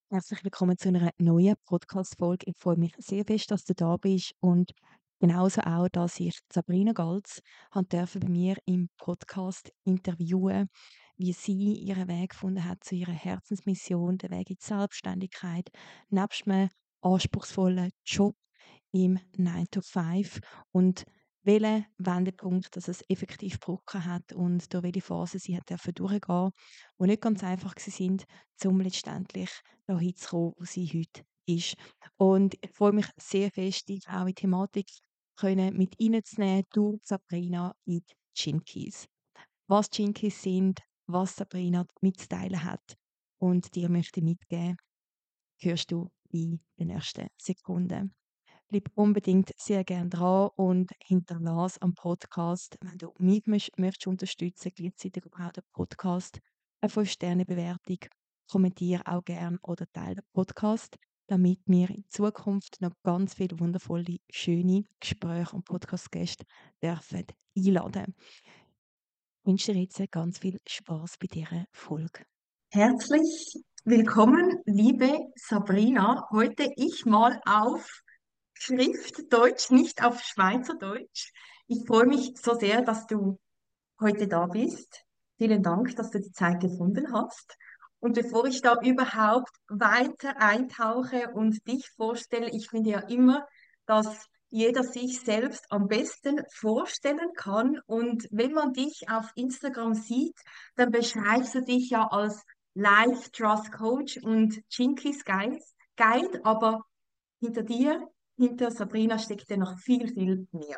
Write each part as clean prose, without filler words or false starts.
Herzlich willkommen zu einer neuen Podcast-Folge. Ich freue mich sehr fest, dass du da bist und genauso auch, dass ich Sabrina Galz haben dürfen bei mir im Podcast interviewen, wie sie ihren Weg gefunden hat zu ihrer Herzensmission, der Weg in die Selbstständigkeit, nebst einem anspruchsvollen Job im 9 to 5 und welchen Wendepunkt dass es effektiv gebrochen hat und durch welche Phase sie hat dürfen durchgehen, die nicht ganz einfach sind, um letztendlich dahin zu kommen, wo sie heute ist. Und ich freue mich sehr fest, dich auch in die Thematik können mit reinzunehmen, du, Sabrina, in die Gene Keys. Was Gene Keys sind, was Sabrina mitzuteilen hat und dir möchte mitgeben, hörst du in den nächsten Sekunden. Bleib unbedingt sehr gern dran und hinterlasse am Podcast, wenn du mich möchtest unterstützen, gleichzeitig aber auch den Podcast, eine 5-Sterne-Bewertung. Kommentiere auch gern oder teile den Podcast, damit wir in Zukunft noch ganz viele wundervolle, schöne Gespräche und Podcast-Gäste dürfen einladen. Ich wünsche dir jetzt ganz viel Spaß bei dieser Folge. Herzlich willkommen, liebe Sabrina. Heute ich mal auf Schriftdeutsch, nicht auf Schweizerdeutsch. Ich freue mich so sehr, dass du heute da bist. Vielen Dank, dass du die Zeit gefunden hast. Und bevor ich da überhaupt weiter eintauche und dich vorstelle, ich finde ja immer, dass jeder sich selbst am besten vorstellen kann. Und wenn man dich auf Instagram sieht, dann beschreibst du dich ja als Life Trust Coach und Jinkies Guide, aber hinter dir, hinter Sabrina steckt ja noch viel, viel mehr.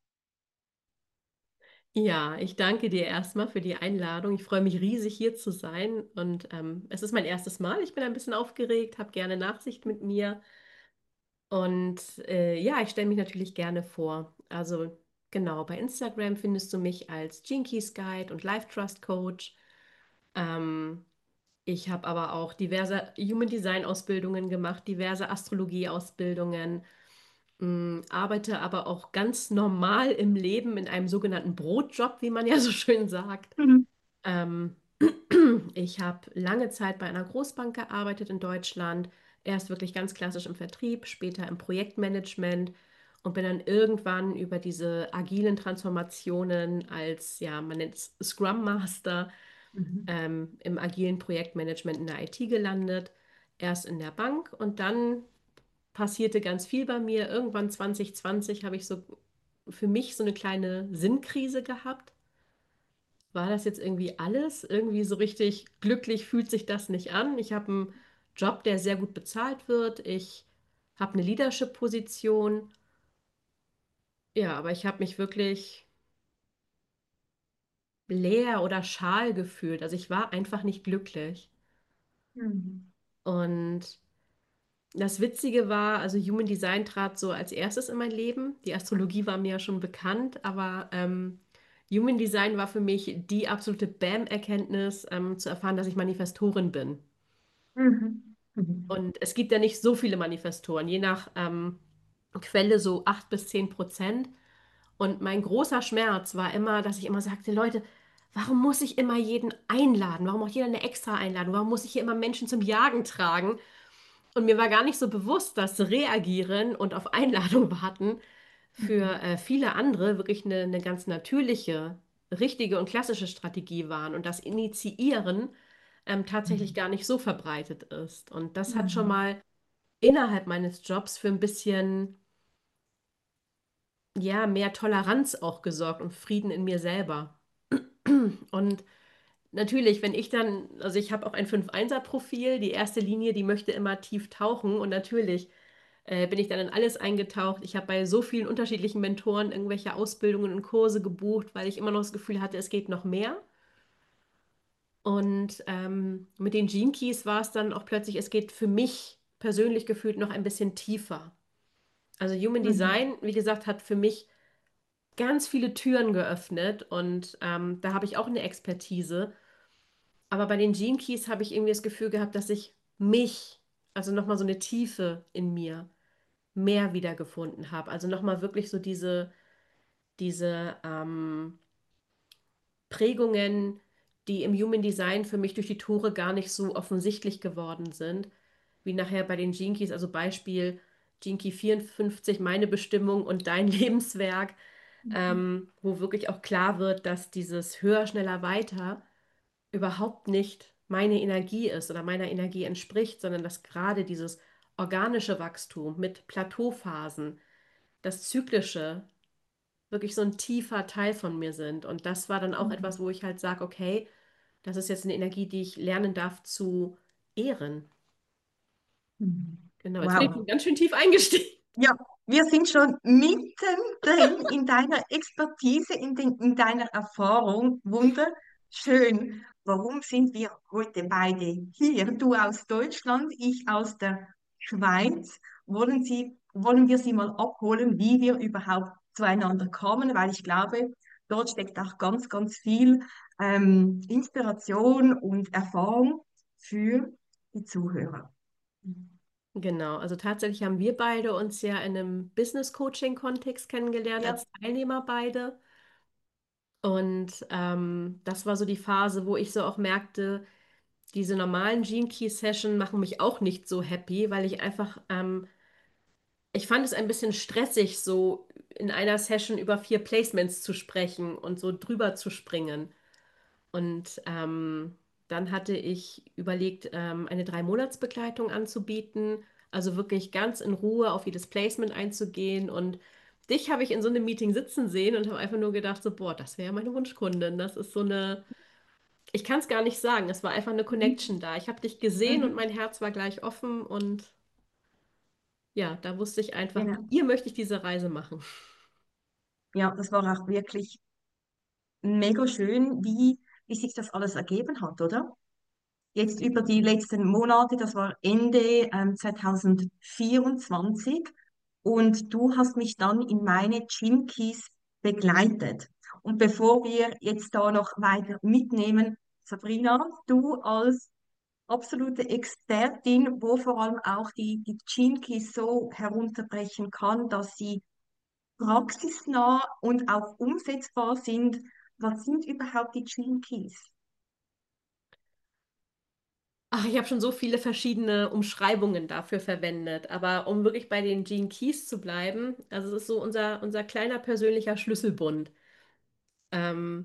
Ja, ich danke dir erstmal für die Einladung. Ich freue mich riesig, hier zu sein. Und es ist mein erstes Mal. Ich bin ein bisschen aufgeregt, habe gerne Nachsicht mit mir. Und ja, ich stelle mich natürlich gerne vor. Also genau, bei Instagram findest du mich als Jinkies Guide und Life Trust Coach. Ähm, Ich habe aber auch diverse Human Design Ausbildungen gemacht, diverse Astrologie Ausbildungen. Arbeite aber auch ganz normal im Leben in einem sogenannten Brotjob, wie man ja so schön sagt. Mhm. Ähm, Ich habe lange Zeit bei einer Großbank gearbeitet in Deutschland, erst wirklich ganz klassisch im Vertrieb, später im Projektmanagement und bin dann irgendwann über diese agilen Transformationen als, ja, man nennt es Scrum Master, Mhm. im agilen Projektmanagement in der IT gelandet, erst in der Bank und dann passierte ganz viel bei mir. Irgendwann 2020 habe ich so für mich so eine kleine Sinnkrise gehabt. War das jetzt irgendwie alles? Irgendwie so richtig glücklich fühlt sich das nicht an. Ich habe einen Job, der sehr gut bezahlt wird. Ich habe eine Leadership-Position. Ja, aber ich habe mich wirklich leer oder schal gefühlt. Also ich war einfach nicht glücklich. Mhm. Und das Witzige war, also Human Design trat so als erstes in mein Leben. Die Astrologie war mir ja schon bekannt, aber Human Design war für mich die absolute Bam-Erkenntnis, zu erfahren, dass ich Manifestorin bin. Mhm. Mhm. Und es gibt ja nicht so viele Manifestoren, je nach Quelle so 8 bis 10%. Und mein großer Schmerz war immer, dass ich immer sagte, Leute, warum muss ich immer jeden einladen? Warum macht jeder eine extra Einladung? Warum muss ich hier immer Menschen zum Jagen tragen? Und mir war gar nicht so bewusst, dass Reagieren und auf Einladung warten für Mhm. viele andere wirklich eine ganz natürliche, richtige und klassische Strategie waren und das Initiieren tatsächlich Mhm. gar nicht so verbreitet ist. Und das hat schon Mhm. mal innerhalb meines Jobs für ein bisschen, ja, mehr Toleranz auch gesorgt und Frieden in mir selber. Und natürlich, wenn ich dann, also ich habe auch ein 5-1er-Profil, die erste Linie, die möchte immer tief tauchen und natürlich bin ich dann in alles eingetaucht. Ich habe bei so vielen unterschiedlichen Mentoren irgendwelche Ausbildungen und Kurse gebucht, weil ich immer noch das Gefühl hatte, es geht noch mehr. Und mit den Gene Keys war es dann auch plötzlich, es geht für mich persönlich gefühlt noch ein bisschen tiefer. Also Human Mhm. Design, wie gesagt, hat für mich ganz viele Türen geöffnet und da habe ich auch eine Expertise. Aber bei den Gene Keys habe ich irgendwie das Gefühl gehabt, dass ich mich, also nochmal so eine Tiefe in mir, mehr wiedergefunden habe. Also nochmal wirklich so diese Prägungen, die im Human Design für mich durch die Tore gar nicht so offensichtlich geworden sind, wie nachher bei den Gene Keys, also Beispiel Gene Key 54, meine Bestimmung und dein Lebenswerk, Mhm. wo wirklich auch klar wird, dass dieses höher, schneller, weiter überhaupt nicht meine Energie ist oder meiner Energie entspricht, sondern dass gerade dieses organische Wachstum mit Plateauphasen, das Zyklische, wirklich so ein tiefer Teil von mir sind. Und das war dann auch etwas, Mhm. wo ich halt sage, okay, das ist jetzt eine Energie, die ich lernen darf zu ehren. Mhm. Genau, jetzt bin ich schon Wow. ganz schön tief eingestiegen. Ja, wir sind schon mittendrin in deiner Expertise, in deiner Erfahrung. Wunderschön. Warum sind wir heute beide hier? Du aus Deutschland, ich aus der Schweiz. Wollen wir Sie mal abholen, wie wir überhaupt zueinander kommen? Weil ich glaube, dort steckt auch ganz, ganz viel Inspiration und Erfahrung für die Zuhörer. Genau, also tatsächlich haben wir beide uns ja in einem Business-Coaching-Kontext kennengelernt, Ja. als Teilnehmer beide. Und das war so die Phase, wo ich so auch merkte, diese normalen Gene Key Session machen mich auch nicht so happy, weil ich einfach, ich fand es ein bisschen stressig, so in einer Session über 4 Placements zu sprechen und so drüber zu springen. Und dann hatte ich überlegt, eine 3 Monatsbegleitung anzubieten, also wirklich ganz in Ruhe auf jedes Placement einzugehen. Und dich habe ich in so einem Meeting sitzen sehen und habe einfach nur gedacht, so, boah, das wäre meine Wunschkundin. Das ist so eine, ich kann es gar nicht sagen, es war einfach eine Mhm. Connection da. Ich habe dich gesehen und Mhm. mein Herz war gleich offen und ja, da wusste ich einfach, mit Genau. ihr möchte ich diese Reise machen. Ja, das war auch wirklich mega schön, wie sich das alles ergeben hat, oder? Jetzt über die letzten Monate, das war Ende 2024 und du hast mich dann in meine Gym Keys begleitet. Und bevor wir jetzt da noch weiter mitnehmen, Sabrina, du als absolute Expertin, wo vor allem auch die Gene Keys so herunterbrechen kann, dass sie praxisnah und auch umsetzbar sind. Was sind überhaupt die Gene Keys? Ach, ich habe schon so viele verschiedene Umschreibungen dafür verwendet, aber um wirklich bei den Gene Keys zu bleiben, also es ist so unser kleiner persönlicher Schlüsselbund. Ähm,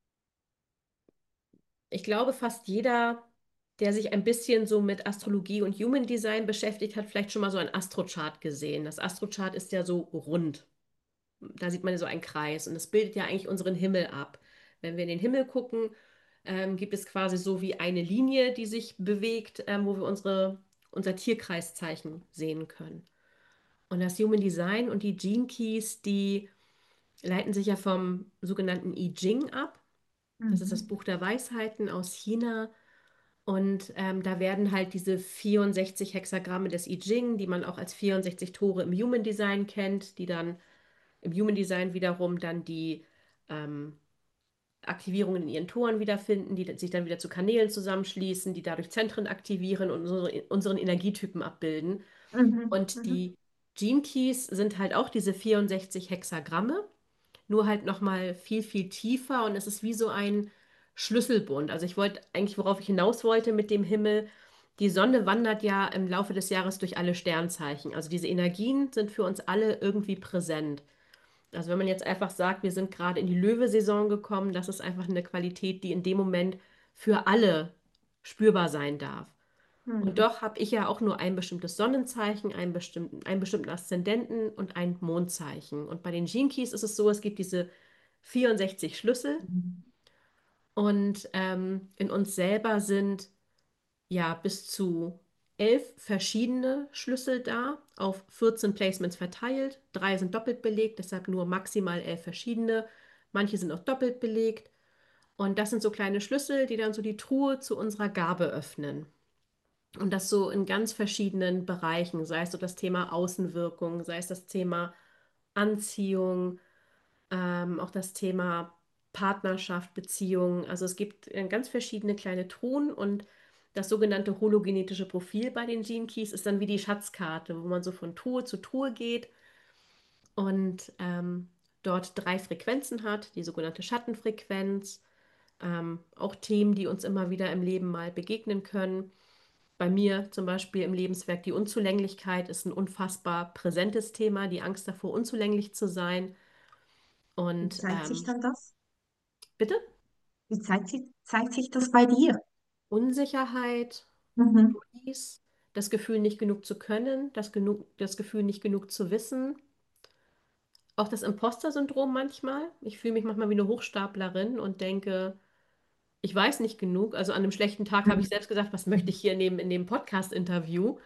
Ich glaube, fast jeder, der sich ein bisschen so mit Astrologie und Human Design beschäftigt, hat vielleicht schon mal so ein Astrochart gesehen. Das Astrochart ist ja so rund. Da sieht man ja so einen Kreis und das bildet ja eigentlich unseren Himmel ab. Wenn wir in den Himmel gucken, gibt es quasi so wie eine Linie, die sich bewegt, wo wir unser Tierkreiszeichen sehen können. Und das Human Design und die Gene Keys, die leiten sich ja vom sogenannten I Ching ab. Das ist das Mhm. Buch der Weisheiten aus China. Und da werden halt diese 64 Hexagramme des I Ching, die man auch als 64 Tore im Human Design kennt, die dann im Human Design wiederum dann die ähm, Aktivierungen in ihren Toren wiederfinden, die sich dann wieder zu Kanälen zusammenschließen, die dadurch Zentren aktivieren und unseren Energietypen abbilden. Mhm. Und Mhm. die Gene Keys sind halt auch diese 64 Hexagramme, nur halt nochmal viel, viel tiefer und es ist wie so ein Schlüsselbund. Also ich wollte eigentlich, worauf ich hinaus wollte mit dem Himmel, die Sonne wandert ja im Laufe des Jahres durch alle Sternzeichen. Also diese Energien sind für uns alle irgendwie präsent. Also wenn man jetzt einfach sagt, wir sind gerade in die Löwe-Saison gekommen, das ist einfach eine Qualität, die in dem Moment für alle spürbar sein darf. Und Mhm. doch habe ich ja auch nur ein bestimmtes Sonnenzeichen, einen bestimmten Aszendenten und ein Mondzeichen. Und bei den Gene Keys ist es so, es gibt diese 64 Schlüssel Mhm. und in uns selber sind ja bis zu 11 verschiedene Schlüssel da, auf 14 Placements verteilt. 3 sind doppelt belegt, deshalb nur maximal 11 verschiedene. Manche sind auch doppelt belegt. Und das sind so kleine Schlüssel, die dann so die Truhe zu unserer Gabe öffnen. Und das so in ganz verschiedenen Bereichen, sei es so das Thema Außenwirkung, sei es das Thema Anziehung, auch das Thema Partnerschaft, Beziehung. Also es gibt ganz verschiedene kleine Truhen und das sogenannte hologenetische Profil bei den Gene Keys ist dann wie die Schatzkarte, wo man so von Truhe zu Truhe geht und dort 3 Frequenzen hat, die sogenannte Schattenfrequenz, auch Themen, die uns immer wieder im Leben mal begegnen können. Bei mir zum Beispiel im Lebenswerk die Unzulänglichkeit ist ein unfassbar präsentes Thema, die Angst davor, unzulänglich zu sein. Wie Und zeigt sich dann das? bitte, Wie zeigt sich das bei dir? Unsicherheit, Mhm. Verlies, das Gefühl, nicht genug zu können, das Gefühl, nicht genug zu wissen. Auch das Imposter-Syndrom manchmal. Ich fühle mich manchmal wie eine Hochstaplerin und denke, ich weiß nicht genug. Also an einem schlechten Tag habe ich selbst gesagt, was möchte ich hier in dem Podcast-Interview?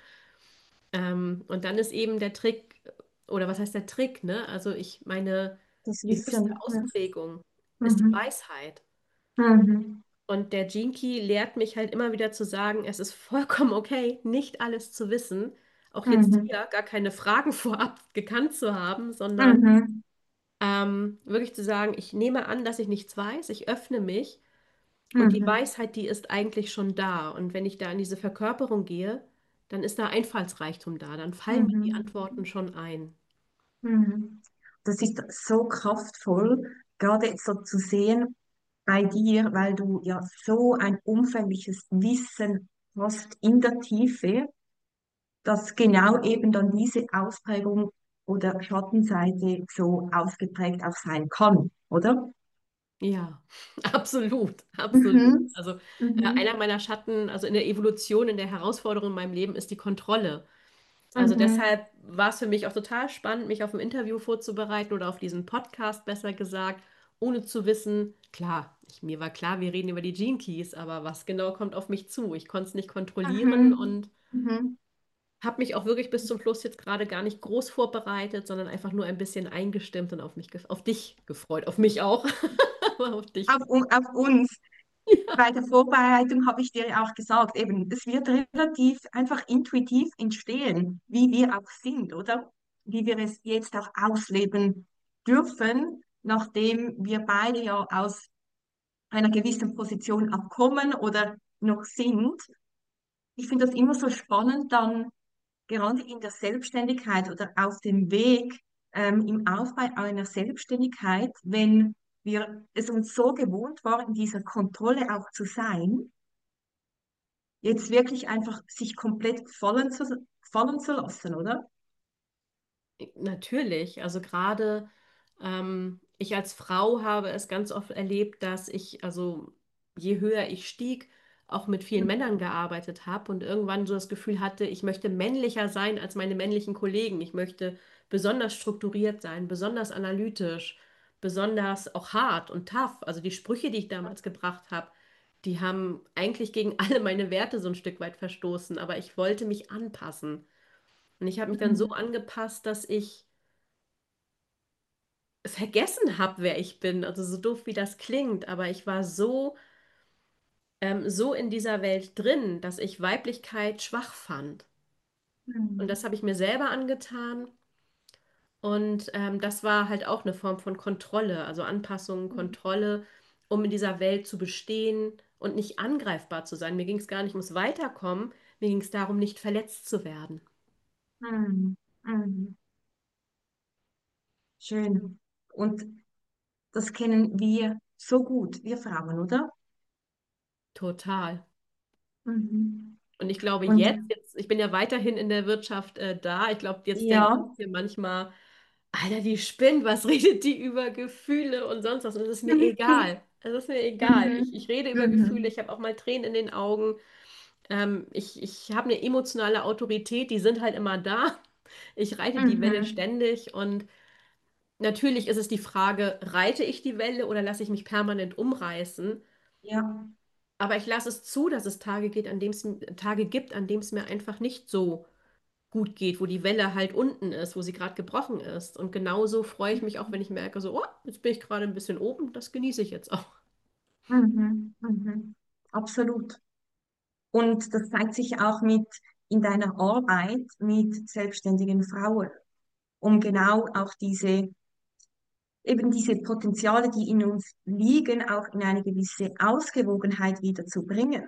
Und dann ist eben der Trick, oder was heißt der Trick, ne? Also Das die höchste Wissen. Ja. Ausprägung ist die Mhm. Weisheit. Mhm. Und der Gene Key lehrt mich halt immer wieder zu sagen, es ist vollkommen okay, nicht alles zu wissen. Auch jetzt Mhm. hier gar keine Fragen vorab gekannt zu haben, sondern Mhm. wirklich zu sagen, ich nehme an, dass ich nichts weiß, ich öffne mich und die Mhm. Weisheit, die ist eigentlich schon da. Und wenn ich da in diese Verkörperung gehe, dann ist da Einfallsreichtum da, dann fallen mir die Mhm. Antworten schon ein. Mhm. Das ist so kraftvoll, gerade jetzt so zu sehen bei dir, weil du ja so ein umfängliches Wissen hast in der Tiefe, dass genau eben dann diese Ausprägung oder Schattenseite so ausgeprägt auch sein kann, oder? Ja, absolut, absolut. Mhm. Also einer Mhm. meiner Schatten, also in der Evolution, in der Herausforderung in meinem Leben ist die Kontrolle. Also Mhm. deshalb war es für mich auch total spannend, mich auf ein Interview vorzubereiten oder auf diesen Podcast besser gesagt, ohne zu wissen, klar, mir war klar, wir reden über die Gene Keys, aber was genau kommt auf mich zu? Ich konnte es nicht kontrollieren Mhm. und Mhm. habe mich auch wirklich bis zum Schluss jetzt gerade gar nicht groß vorbereitet, sondern einfach nur ein bisschen eingestimmt und auf dich gefreut, auf mich auch, aber auf dich. Auf uns. Bei der Vorbereitung habe ich dir ja auch gesagt, eben, es wird relativ einfach intuitiv entstehen, wie wir auch sind, oder? Wie wir es jetzt auch ausleben dürfen, nachdem wir beide ja aus einer gewissen Position auch kommen oder noch sind. Ich finde das immer so spannend, dann gerade in der Selbstständigkeit oder auf dem Weg im Aufbau einer Selbstständigkeit, wenn wir es uns so gewohnt waren, in dieser Kontrolle auch zu sein, jetzt wirklich einfach sich komplett fallen zu lassen, oder? Natürlich, also gerade ich als Frau habe es ganz oft erlebt, dass ich, also je höher ich stieg, auch mit vielen Männern gearbeitet habe und irgendwann so das Gefühl hatte, ich möchte männlicher sein als meine männlichen Kollegen. Ich möchte besonders strukturiert sein, besonders analytisch, besonders auch hart und tough. Also die Sprüche, die ich damals gebracht habe, die haben eigentlich gegen alle meine Werte so ein Stück weit verstoßen, aber ich wollte mich anpassen. Und ich habe mich dann so Mhm. angepasst, dass ich vergessen habe, wer ich bin. Also so doof wie das klingt, aber ich war so in dieser Welt drin, dass ich Weiblichkeit schwach fand. Und Mhm. das habe ich mir selber angetan. Und das war halt auch eine Form von Kontrolle, also Anpassung, Kontrolle, um in dieser Welt zu bestehen und nicht angreifbar zu sein. Mir ging es gar nicht ums Weiterkommen, mir ging es darum, nicht verletzt zu werden. Mhm. Mhm. Schön. Und das kennen wir so gut, wir Frauen, oder? Total. Mhm. Und ich glaube, Und ich bin ja weiterhin in der Wirtschaft da. Ich glaube, jetzt denken ja, wir manchmal, Alter, die spinnt, was redet die über Gefühle und sonst was? Und es ist mir mhm. egal. Es ist mir egal. Ich Mhm. rede über Gefühle, Mhm. ich habe auch mal Tränen in den Augen. Ich habe eine emotionale Autorität, die sind halt immer da. Ich reite die Welle Mhm. ständig und natürlich ist es die Frage, reite ich die Welle oder lasse ich mich permanent umreißen? Ja. Aber ich lasse es zu, dass es Tage gibt, an denen es mir einfach nicht so gut geht, wo die Welle halt unten ist, wo sie gerade gebrochen ist. Und genauso freue ich mich auch, wenn ich merke, so, oh, jetzt bin ich gerade ein bisschen oben, das genieße ich jetzt auch. Mhm. Mhm. Absolut. Und das zeigt sich auch mit in deiner Arbeit mit selbstständigen Frauen, um genau auch eben diese Potenziale, die in uns liegen, auch in eine gewisse Ausgewogenheit wieder zu bringen,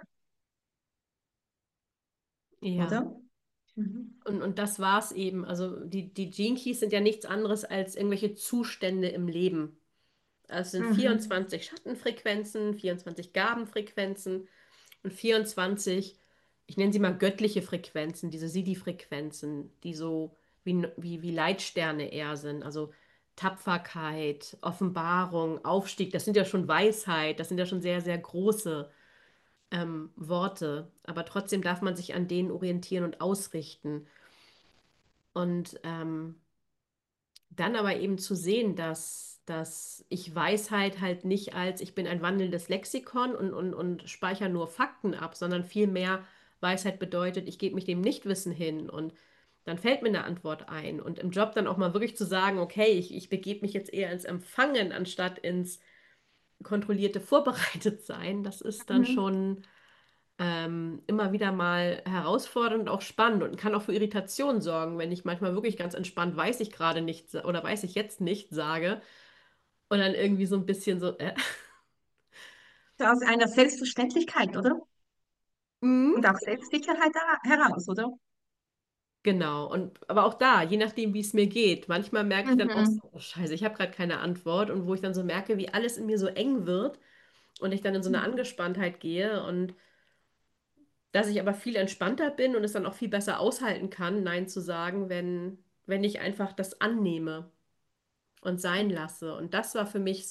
Ja, oder? Mhm. und das war es eben. Also die Gene Keys sind ja nichts anderes als irgendwelche Zustände im Leben. Also es sind Mhm. 24 Schattenfrequenzen, 24 Gabenfrequenzen und 24 ich nenne sie mal göttliche Frequenzen, diese Siddhi-Frequenzen, die so wie Leitsterne eher sind. Also Tapferkeit, Offenbarung, Aufstieg, das sind ja schon Weisheit, das sind ja schon sehr, sehr große Worte. Aber trotzdem darf man sich an denen orientieren und ausrichten. Und dann aber eben zu sehen, dass ich Weisheit halt nicht als ich bin ein wandelndes Lexikon und speichere nur Fakten ab, sondern vielmehr Weisheit bedeutet, ich gebe mich dem Nichtwissen hin und dann fällt mir eine Antwort ein. Und im Job dann auch mal wirklich zu sagen, okay, ich begebe mich jetzt eher ins Empfangen, anstatt ins kontrollierte Vorbereitetsein, das ist dann Mhm. schon immer wieder mal herausfordernd und auch spannend und kann auch für Irritation sorgen, wenn ich manchmal wirklich ganz entspannt weiß ich gerade nicht oder weiß ich jetzt nicht sage und dann irgendwie so ein bisschen so, So aus einer Selbstverständlichkeit, oder? mhm. Und auch Selbstsicherheit heraus, oder? Genau. Und aber auch da, je nachdem, wie es mir geht, manchmal merke ich dann auch Mhm. so, oh Scheiße, ich habe gerade keine Antwort und wo ich dann so merke, wie alles in mir so eng wird und ich dann in so eine Mhm. Angespanntheit gehe und dass ich aber viel entspannter bin und es dann auch viel besser aushalten kann, Nein zu sagen, wenn ich einfach das annehme und sein lasse. Und das war für mich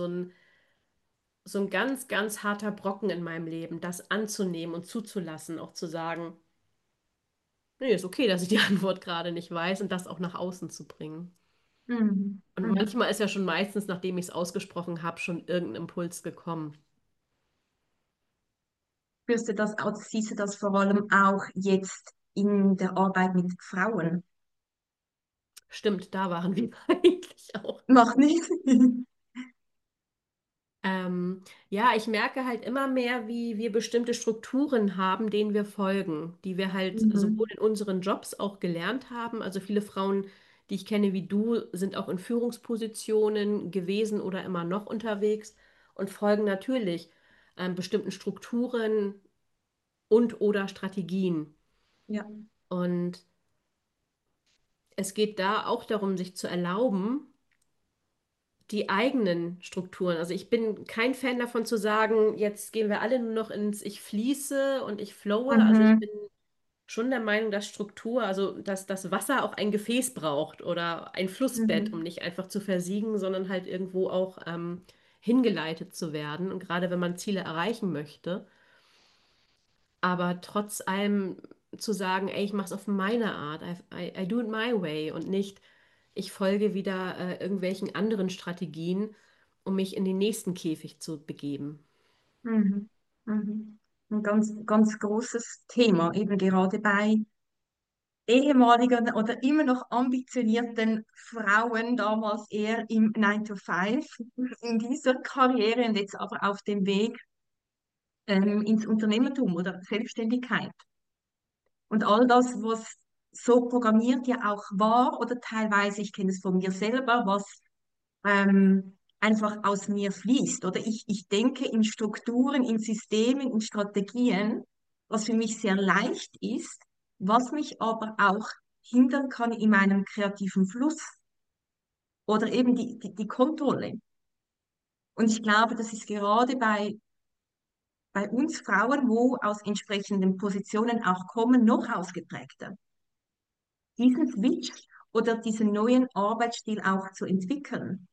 so ein ganz, ganz harter Brocken in meinem Leben, das anzunehmen und zuzulassen, auch zu sagen, nee, ist okay, dass ich die Antwort gerade nicht weiß und das auch nach außen zu bringen. Mhm. Und Mhm. manchmal ist ja schon meistens, nachdem ich es ausgesprochen habe, schon irgendein Impuls gekommen. Spürst du das, siehst du das vor allem auch jetzt in der Arbeit mit Frauen? Stimmt, da waren wir eigentlich auch. Mach nicht. Ähm, ja, ich merke halt immer mehr, wie wir bestimmte Strukturen haben, denen wir folgen, die wir halt sowohl Mhm. in unseren Jobs auch gelernt haben. Also viele Frauen, die ich kenne wie du, sind auch in Führungspositionen gewesen oder immer noch unterwegs und folgen natürlich bestimmten Strukturen und oder Strategien. Ja. Und es geht da auch darum, sich zu erlauben, die eigenen Strukturen. Also ich bin kein Fan davon zu sagen, jetzt gehen wir alle nur noch ins Ich fließe und ich flowe. Also ich Mhm. bin schon der Meinung, dass Struktur, also dass das Wasser auch ein Gefäß braucht oder ein Flussbett, um Mhm. nicht einfach zu versiegen, sondern halt irgendwo auch hingeleitet zu werden. Und gerade wenn man Ziele erreichen möchte, aber trotz allem zu sagen, ey, ich mache es auf meine Art, I do it my way und nicht, ich folge wieder irgendwelchen anderen Strategien, um mich in den nächsten Käfig zu begeben. Mhm. Mhm. Ein ganz, ganz großes Thema, eben gerade bei ehemaligen oder immer noch ambitionierten Frauen, damals eher im 9 to 5, in dieser Karriere und jetzt aber auf dem Weg ins Unternehmertum oder Selbstständigkeit. Und all das, was so programmiert ja auch war oder teilweise, ich kenne es von mir selber, was einfach aus mir fließt. Oder ich denke in Strukturen, in Systemen, in Strategien, was für mich sehr leicht ist, was mich aber auch hindern kann in meinem kreativen Fluss oder eben die Kontrolle. Und ich glaube, das ist gerade bei uns Frauen, wo aus entsprechenden Positionen auch kommen, noch ausgeprägter. Diesen Switch oder diesen neuen Arbeitsstil auch zu entwickeln.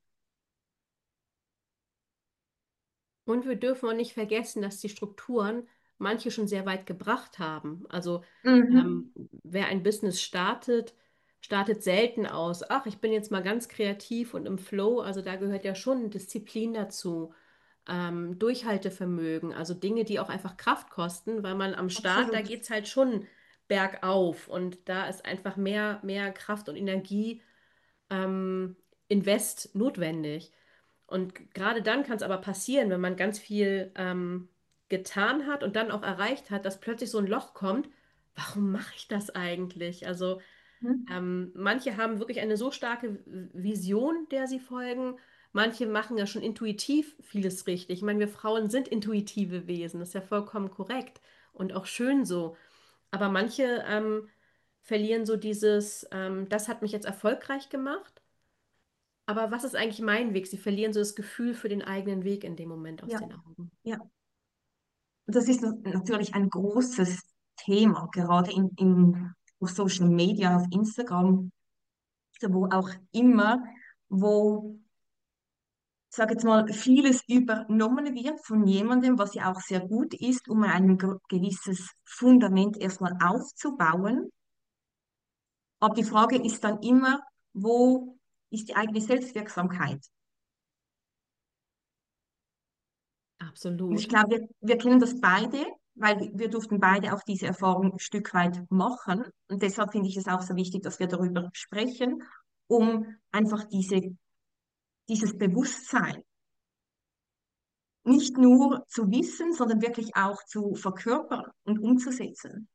Und wir dürfen auch nicht vergessen, dass die Strukturen manche schon sehr weit gebracht haben. Also Mhm. wer ein Business startet, startet selten aus, ach, ich bin jetzt mal ganz kreativ und im Flow. Also da gehört ja schon Disziplin dazu, Durchhaltevermögen, also Dinge, die auch einfach Kraft kosten, weil man am Start, da Absolut. geht es halt schon bergauf und da ist einfach mehr Kraft und Energie Invest notwendig. Und gerade dann kann es aber passieren, wenn man ganz viel getan hat und dann auch erreicht hat, dass plötzlich so ein Loch kommt. Warum mache ich das eigentlich? Also Mhm. manche haben wirklich eine so starke Vision, der sie folgen. Manche machen ja schon intuitiv vieles richtig. Ich meine, wir Frauen sind intuitive Wesen, das ist ja vollkommen korrekt und auch schön so. Aber manche verlieren so das hat mich jetzt erfolgreich gemacht. Aber was ist eigentlich mein Weg? Sie verlieren so das Gefühl für den eigenen Weg in dem Moment aus Ja, den Augen. ja. Das ist natürlich ein großes. Thema, gerade auf Social Media, auf Instagram, so wo auch immer, wo, sag jetzt mal, vieles übernommen wird von jemandem, was ja auch sehr gut ist, um ein gewisses Fundament erstmal aufzubauen. Aber die Frage ist dann immer, wo ist die eigene Selbstwirksamkeit? Und ich Absolut. glaube, wir kennen das beide, weil wir durften beide auch diese Erfahrung ein Stück weit machen. Und deshalb finde ich es auch so wichtig, dass wir darüber sprechen, um einfach dieses Bewusstsein nicht nur zu wissen, sondern wirklich auch zu verkörpern und umzusetzen.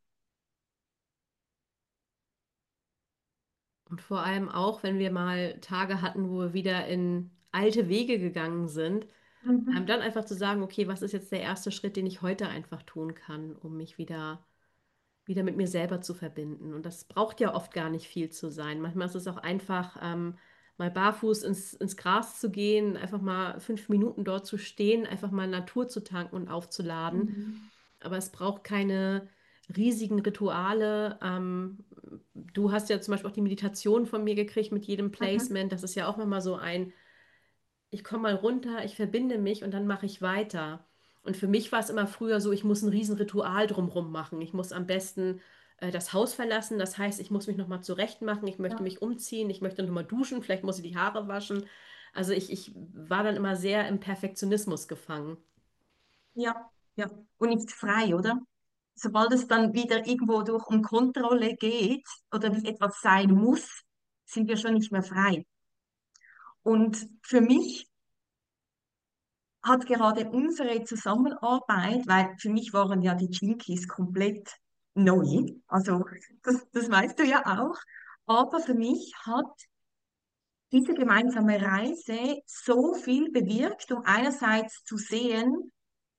Und vor allem auch, wenn wir mal Tage hatten, wo wir wieder in alte Wege gegangen sind, Mhm. dann einfach zu sagen, okay, was ist jetzt der erste Schritt, den ich heute einfach tun kann, um mich wieder mit mir selber zu verbinden. Und das braucht ja oft gar nicht viel zu sein. Manchmal ist es auch einfach, mal barfuß ins Gras zu gehen, einfach mal 5 Minuten dort zu stehen, einfach mal Natur zu tanken und aufzuladen. Mhm. Aber es braucht keine riesigen Rituale. Du hast ja zum Beispiel auch die Meditation von mir gekriegt mit jedem Mhm. Placement. Das ist ja auch immer so ein, ich komme mal runter, ich verbinde mich und dann mache ich weiter. Und für mich war es immer früher so, ich muss ein riesen Ritual drumherum machen. Ich muss am besten das Haus verlassen. Das heißt, ich muss mich nochmal zurecht machen, ich möchte Ja, mich umziehen, ich möchte nochmal duschen, vielleicht muss ich die Haare waschen. Also ich war dann immer sehr im Perfektionismus gefangen. ja, ja. Und nicht frei, oder? Sobald es dann wieder irgendwo durch um Kontrolle geht oder wie etwas sein muss, sind wir schon nicht mehr frei. Und für mich hat gerade unsere Zusammenarbeit, weil für mich waren ja die Chinkies komplett neu, also das weißt du ja auch, aber für mich hat diese gemeinsame Reise so viel bewirkt, um einerseits zu sehen,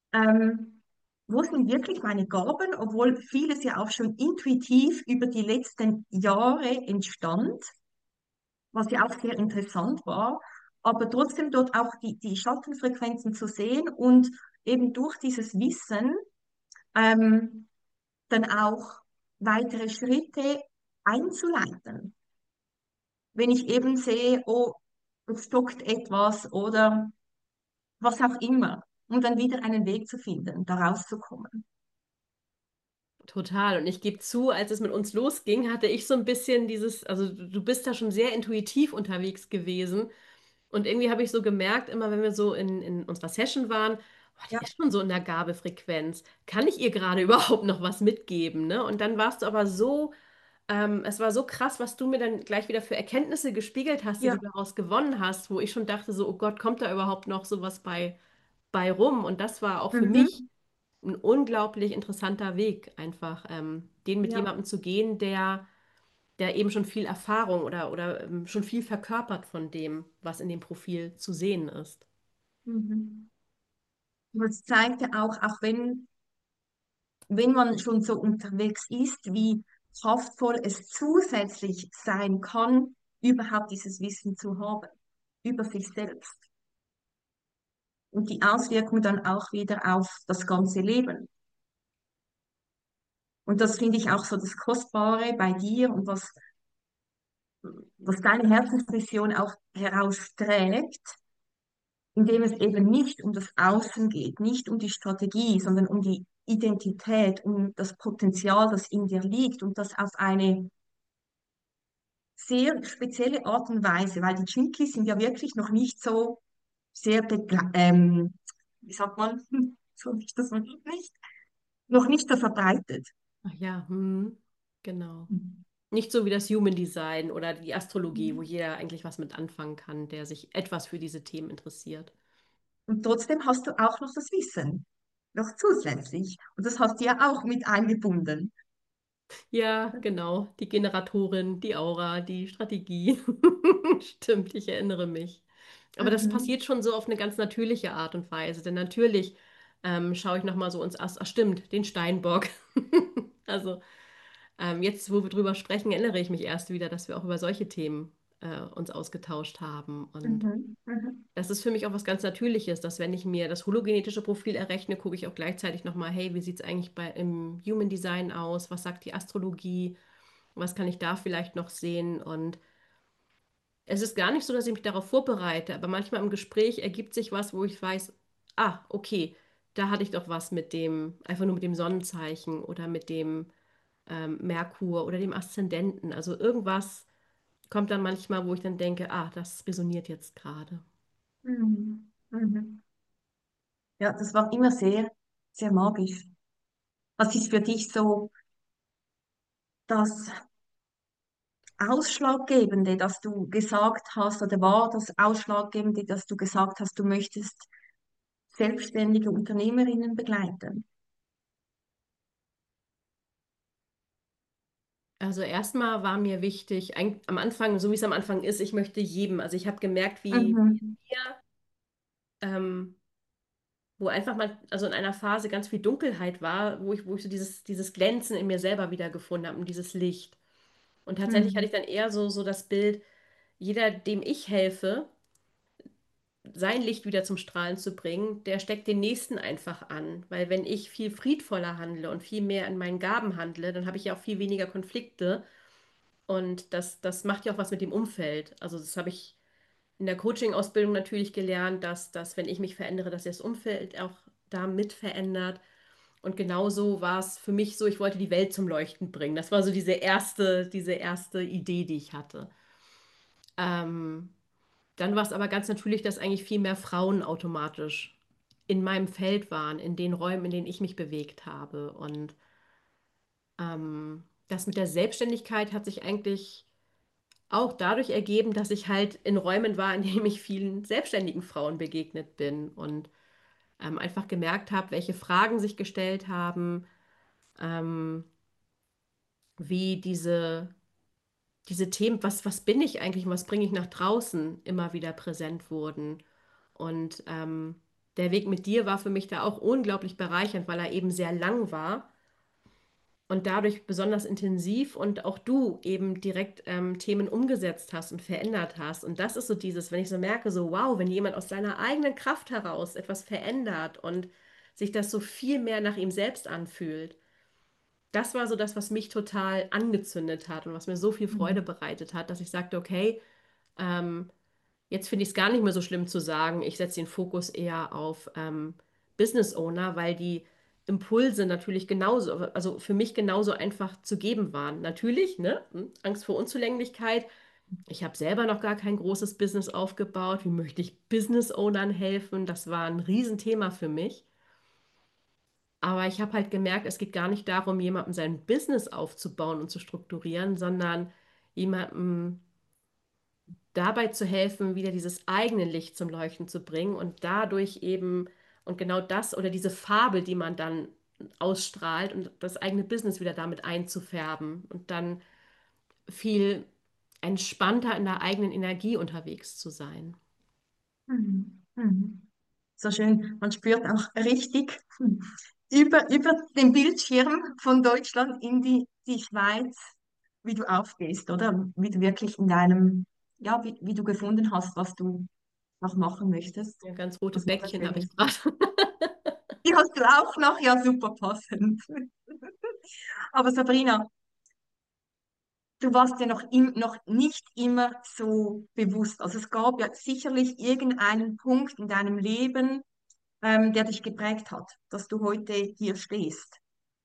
wo sind wirklich meine Gaben, obwohl vieles ja auch schon intuitiv über die letzten Jahre entstand, was ja auch sehr interessant war, aber trotzdem dort auch die Schattenfrequenzen zu sehen und eben durch dieses Wissen ähm, dann auch weitere Schritte einzuleiten. Wenn ich eben sehe, oh, es stockt etwas oder was auch immer, um dann wieder einen Weg zu finden, da rauszukommen. Total. Und ich gebe zu, als es mit uns losging, hatte ich so ein bisschen dieses, also du bist da schon sehr intuitiv unterwegs gewesen. Und irgendwie habe ich so gemerkt, immer wenn wir so in unserer Session waren, oh, die Ja, ist schon so in der Gabefrequenz. Kann ich ihr gerade überhaupt noch was mitgeben, ne? Und dann warst du aber so, es war so krass, was du mir dann gleich wieder für Erkenntnisse gespiegelt hast, die du ja, daraus gewonnen hast, wo ich schon dachte, so, oh Gott, kommt da überhaupt noch sowas bei rum? Und das war auch für mich mhm, ein unglaublich interessanter Weg, einfach den mit ja, jemandem zu gehen, der eben schon viel Erfahrung oder schon viel verkörpert von dem, was in dem Profil zu sehen ist. mhm. Und es zeigt ja auch wenn man schon so unterwegs ist, wie kraftvoll es zusätzlich sein kann, überhaupt dieses Wissen zu haben über sich selbst und die Auswirkung dann auch wieder auf das ganze Leben. Und das finde ich auch so das Kostbare bei dir und was deine Herzensmission auch herausträgt, indem es eben nicht um das Außen geht, nicht um die Strategie, sondern um die Identität, um das Potenzial, das in dir liegt und das auf eine sehr spezielle Art und Weise, weil die Chinkies sind ja wirklich noch nicht so sehr, wie sagt man, so nicht das Wort nicht, noch nicht so verbreitet. Ach ja, genau. Mhm. Nicht so wie das Human Design oder die Astrologie, wo jeder eigentlich was mit anfangen kann, der sich etwas für diese Themen interessiert. Und trotzdem hast du auch noch das Wissen, noch zusätzlich. Und das hast du ja auch mit eingebunden. Ja, genau. Die Generatorin, die Aura, die Strategie. Stimmt, ich erinnere mich. Aber das Mhm. passiert schon so auf eine ganz natürliche Art und Weise. Denn natürlich schaue ich nochmal so ins Ast. Ach, stimmt, den Steinbock. Also jetzt, wo wir drüber sprechen, erinnere ich mich erst wieder, dass wir auch über solche Themen uns ausgetauscht haben. Und Mhm. Mhm. das ist für mich auch was ganz Natürliches, dass wenn ich mir das hologenetische Profil errechne, gucke ich auch gleichzeitig nochmal, hey, wie sieht es eigentlich im Human Design aus? Was sagt die Astrologie? Was kann ich da vielleicht noch sehen? Und es ist gar nicht so, dass ich mich darauf vorbereite, aber manchmal im Gespräch ergibt sich was, wo ich weiß, ah, okay, da hatte ich doch was mit dem, einfach nur mit dem Sonnenzeichen oder mit dem Merkur oder dem Aszendenten. Also irgendwas kommt dann manchmal, wo ich dann denke, ah, das resoniert jetzt gerade. Mhm. Mhm. Ja, das war immer sehr, sehr magisch. Was ist für dich so das Ausschlaggebende, dass du gesagt hast, oder war das Ausschlaggebende, dass du gesagt hast, du möchtest selbstständige Unternehmerinnen begleiten? Also erstmal war mir wichtig, am Anfang, so wie es am Anfang ist, ich möchte jedem, also ich habe gemerkt, wie Mhm. wir, ähm, wo einfach mal, also in einer Phase ganz viel Dunkelheit war, wo ich so dieses Glänzen in mir selber wiedergefunden habe und dieses Licht. Und tatsächlich hatte ich Mhm. dann eher so das Bild, jeder, dem ich helfe, sein Licht wieder zum Strahlen zu bringen, der steckt den Nächsten einfach an. Weil wenn ich viel friedvoller handle und viel mehr in meinen Gaben handle, dann habe ich ja auch viel weniger Konflikte. Und das macht ja auch was mit dem Umfeld. Also das habe ich in der Coaching-Ausbildung natürlich gelernt, dass wenn ich mich verändere, dass sich das Umfeld auch da mit verändert. Und genauso war es für mich so, ich wollte die Welt zum Leuchten bringen. Das war so diese erste Idee, die ich hatte. Ähm, Dann war es aber ganz natürlich, dass eigentlich viel mehr Frauen automatisch in meinem Feld waren, in den Räumen, in denen ich mich bewegt habe. Und das mit der Selbstständigkeit hat sich eigentlich auch dadurch ergeben, dass ich halt in Räumen war, in denen ich vielen selbstständigen Frauen begegnet bin und einfach gemerkt habe, welche Fragen sich gestellt haben, ähm, wie diese Themen, was bin ich eigentlich und was bringe ich nach draußen, immer wieder präsent wurden. Und der Weg mit dir war für mich da auch unglaublich bereichernd, weil er eben sehr lang war und dadurch besonders intensiv und auch du eben direkt Themen umgesetzt hast und verändert hast. Und das ist so dieses, wenn ich so merke, so wow, wenn jemand aus seiner eigenen Kraft heraus etwas verändert und sich das so viel mehr nach ihm selbst anfühlt. Das war so das, was mich total angezündet hat und was mir so viel Freude Mhm. bereitet hat, dass ich sagte, okay, ähm, jetzt finde ich es gar nicht mehr so schlimm zu sagen, ich setze den Fokus eher auf Business Owner, weil die Impulse natürlich genauso, also für mich genauso einfach zu geben waren. Natürlich, ne? Angst vor Unzulänglichkeit. Ich habe selber noch gar kein großes Business aufgebaut. Wie möchte ich Business Ownern helfen? Das war ein Riesenthema für mich. Aber ich habe halt gemerkt, es geht gar nicht darum, jemandem sein Business aufzubauen und zu strukturieren, sondern jemandem dabei zu helfen, wieder dieses eigene Licht zum Leuchten zu bringen und dadurch eben, und genau das oder diese Farbe, die man dann ausstrahlt und das eigene Business wieder damit einzufärben und dann viel entspannter in der eigenen Energie unterwegs zu sein. Mhm. Mhm. So schön. Man spürt auch richtig über den Bildschirm von Deutschland in die Schweiz, wie du aufgehst, oder? Wie du wirklich in deinem, ja, wie du gefunden hast, was du noch machen möchtest. Ja, ganz rote Was Bäckchen wunderschön habe ich ist. gerade. Die hast du auch noch, ja, super passend. Aber Sabrina, du warst ja noch nicht immer so bewusst. Also es gab ja sicherlich irgendeinen Punkt in deinem Leben, der dich geprägt hat, dass du heute hier stehst.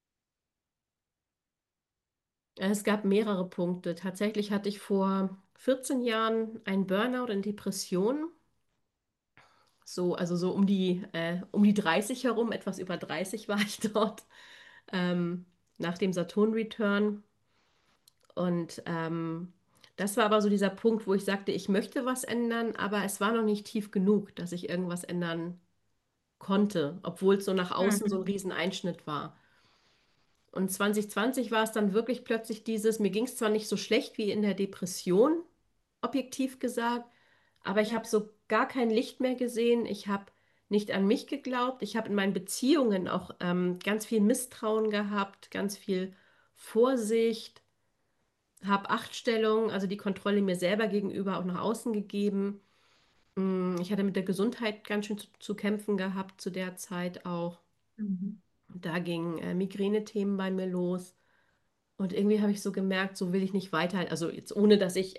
Es gab mehrere Punkte. Tatsächlich hatte ich vor 14 Jahren einen Burnout in Depression. So, also so um die 30 herum, etwas über 30 war ich dort, ähm, nach dem Saturn-Return. Und das war aber so dieser Punkt, wo ich sagte, ich möchte was ändern, aber es war noch nicht tief genug, dass ich irgendwas ändern konnte, obwohl es so nach außen so ein Mhm. Rieseneinschnitt war. Und 2020 war es dann wirklich plötzlich dieses, mir ging es zwar nicht so schlecht wie in der Depression, objektiv gesagt, aber ich habe Ja. so gar kein Licht mehr gesehen. Ich habe nicht an mich geglaubt. Ich habe in meinen Beziehungen auch ganz viel Misstrauen gehabt, ganz viel Vorsicht, habe Achtstellung, also die Kontrolle mir selber gegenüber auch nach außen gegeben. Ich hatte mit der Gesundheit ganz schön zu kämpfen gehabt zu der Zeit auch. Mhm. Da gingen Migräne-Themen bei mir los. Und irgendwie habe ich so gemerkt, so will ich nicht weiter. Also jetzt ohne, dass ich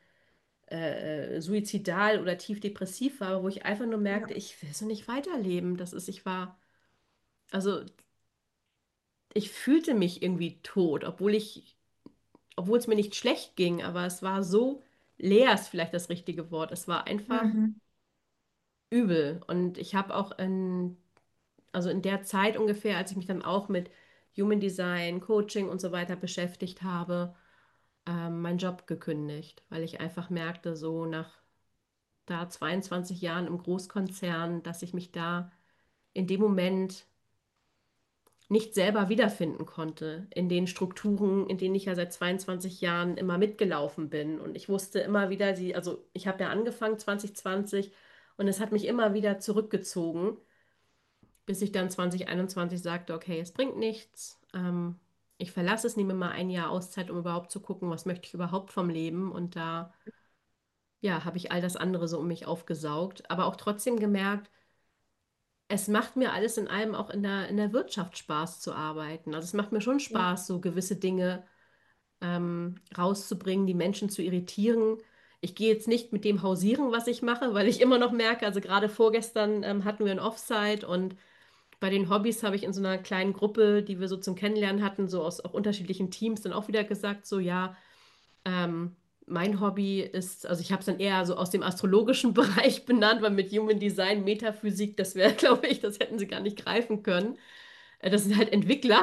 suizidal oder tief depressiv war, aber wo ich einfach nur merkte, Ja. ich will so nicht weiterleben. Also ich fühlte mich irgendwie tot, obwohl es mir nicht schlecht ging, aber es war so leer, ist vielleicht das richtige Wort. Es war einfach Mhm. übel. Und ich habe auch also in der Zeit ungefähr, als ich mich dann auch mit Human Design, Coaching und so weiter beschäftigt habe, meinen Job gekündigt, weil ich einfach merkte, so nach da 22 Jahren im Großkonzern, dass ich mich da in dem Moment nicht selber wiederfinden konnte in den Strukturen, in denen ich ja seit 22 Jahren immer mitgelaufen bin. Und ich wusste immer wieder, also ich habe ja angefangen 2020 und es hat mich immer wieder zurückgezogen, bis ich dann 2021 sagte, okay, es bringt nichts. Ich verlasse es, nehme mal ein Jahr Auszeit, um überhaupt zu gucken, was möchte ich überhaupt vom Leben. Und da, ja, habe ich all das andere so um mich aufgesaugt, aber auch trotzdem gemerkt, es macht mir alles in allem auch in der Wirtschaft Spaß zu arbeiten. Also es macht mir schon Ja. Spaß, so gewisse Dinge rauszubringen, die Menschen zu irritieren. Ich gehe jetzt nicht mit dem hausieren, was ich mache, weil ich immer noch merke, also gerade vorgestern hatten wir ein Offsite und bei den Hobbys habe ich in so einer kleinen Gruppe, die wir so zum Kennenlernen hatten, so aus auch unterschiedlichen Teams, dann auch wieder gesagt, so ja, ähm, mein Hobby ist, also ich habe es dann eher so aus dem astrologischen Bereich benannt, weil mit Human Design, Metaphysik, das wäre, glaube ich, das hätten sie gar nicht greifen können. Das sind halt Entwickler.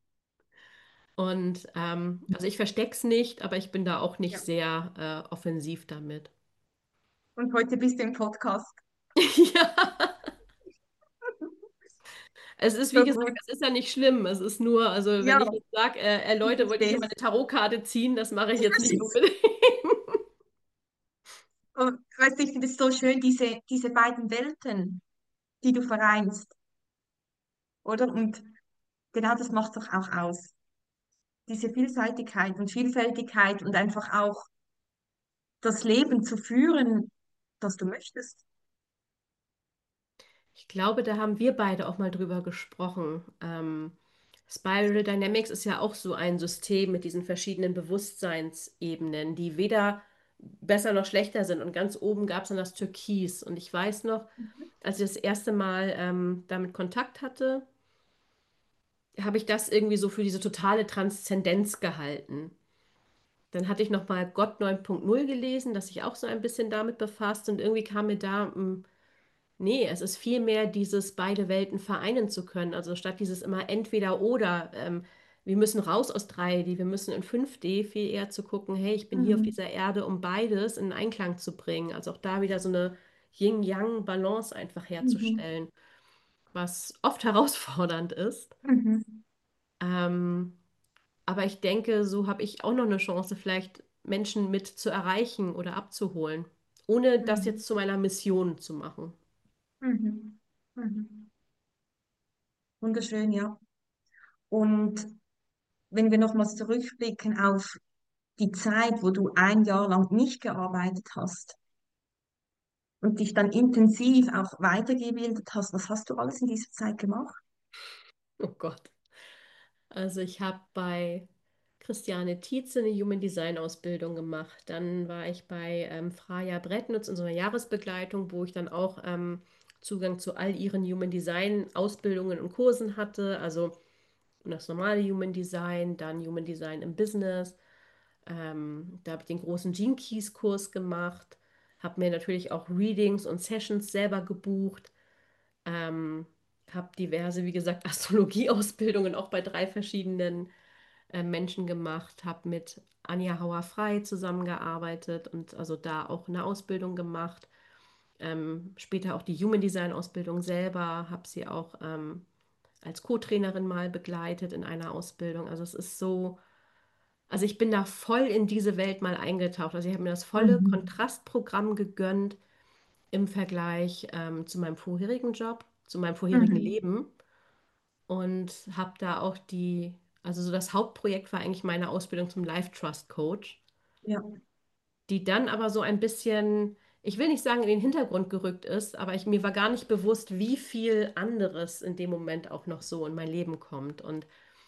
Und also ich verstecke es nicht, aber ich bin da auch nicht Ja. sehr offensiv damit. Und heute bist du im Podcast. Ja, es ist wie So gesagt, gut. es ist ja nicht schlimm. Es ist nur, also wenn Ja, ich jetzt sage, ich Leute, wollt ihr verstehe hier mal es. eine Tarotkarte ziehen, das mache ich Ich jetzt nicht verstehe es. unbedingt. Und weißt du, ich finde es so schön, diese beiden Welten, die du vereinst, oder? Und genau das macht doch auch aus. Diese Vielseitigkeit und Vielfältigkeit und einfach auch das Leben zu führen, das du möchtest. Ich glaube, da haben wir beide auch mal drüber gesprochen. Spiral Dynamics ist ja auch so ein System mit diesen verschiedenen Bewusstseinsebenen, die weder besser noch schlechter sind. Und ganz oben gab es dann das Türkis. Und ich weiß noch, als ich das erste Mal damit Kontakt hatte, habe ich das irgendwie so für diese totale Transzendenz gehalten. Dann hatte ich noch mal Gott 9.0 gelesen, das sich auch so ein bisschen damit befasst. Und irgendwie kam mir da, nee, es ist vielmehr dieses beide Welten vereinen zu können. Also statt dieses immer entweder oder, wir müssen raus aus 3D, wir müssen in 5D, viel eher zu gucken, hey, ich bin hier auf Mhm. dieser Erde, um beides in Einklang zu bringen. Also auch da wieder so eine Yin-Yang-Balance einfach Mhm. herzustellen, was oft herausfordernd ist. Mhm. Ähm, aber ich denke, so habe ich auch noch eine Chance, vielleicht Menschen mit zu erreichen oder abzuholen, ohne das Mhm. jetzt zu meiner Mission zu machen. Mhm. Mhm. Wunderschön, ja. Und wenn wir nochmals zurückblicken auf die Zeit, wo du ein Jahr lang nicht gearbeitet hast und dich dann intensiv auch weitergebildet hast, was hast du alles in dieser Zeit gemacht? Oh Gott. Also ich habe bei Christiane Tietze eine Human Design Ausbildung gemacht. Dann war ich bei Freya Brettnitz in so einer Jahresbegleitung, wo ich dann auch Zugang zu all ihren Human Design Ausbildungen und Kursen hatte. Also das normale Human Design, dann Human Design im Business. Da habe ich den großen Gene Keys Kurs gemacht, habe mir natürlich auch Readings und Sessions selber gebucht. Ähm, habe diverse, wie gesagt, Astrologie-Ausbildungen auch bei 3 verschiedenen Menschen gemacht, habe mit Anja Hauer-Frei zusammengearbeitet und also da auch eine Ausbildung gemacht. Später auch die Human Design Ausbildung selber, habe sie auch als Co-Trainerin mal begleitet in einer Ausbildung. Also es ist so, also ich bin da voll in diese Welt mal eingetaucht. Also ich habe mir das volle Mhm. Kontrastprogramm gegönnt im Vergleich zu meinem vorherigen Job, zu meinem vorherigen Mhm. Leben und habe da auch die Also so das Hauptprojekt war eigentlich meine Ausbildung zum Life Trust Coach, Ja. die dann aber so ein bisschen, ich will nicht sagen in den Hintergrund gerückt ist, aber mir war gar nicht bewusst, wie viel anderes in dem Moment auch noch so in mein Leben kommt. Und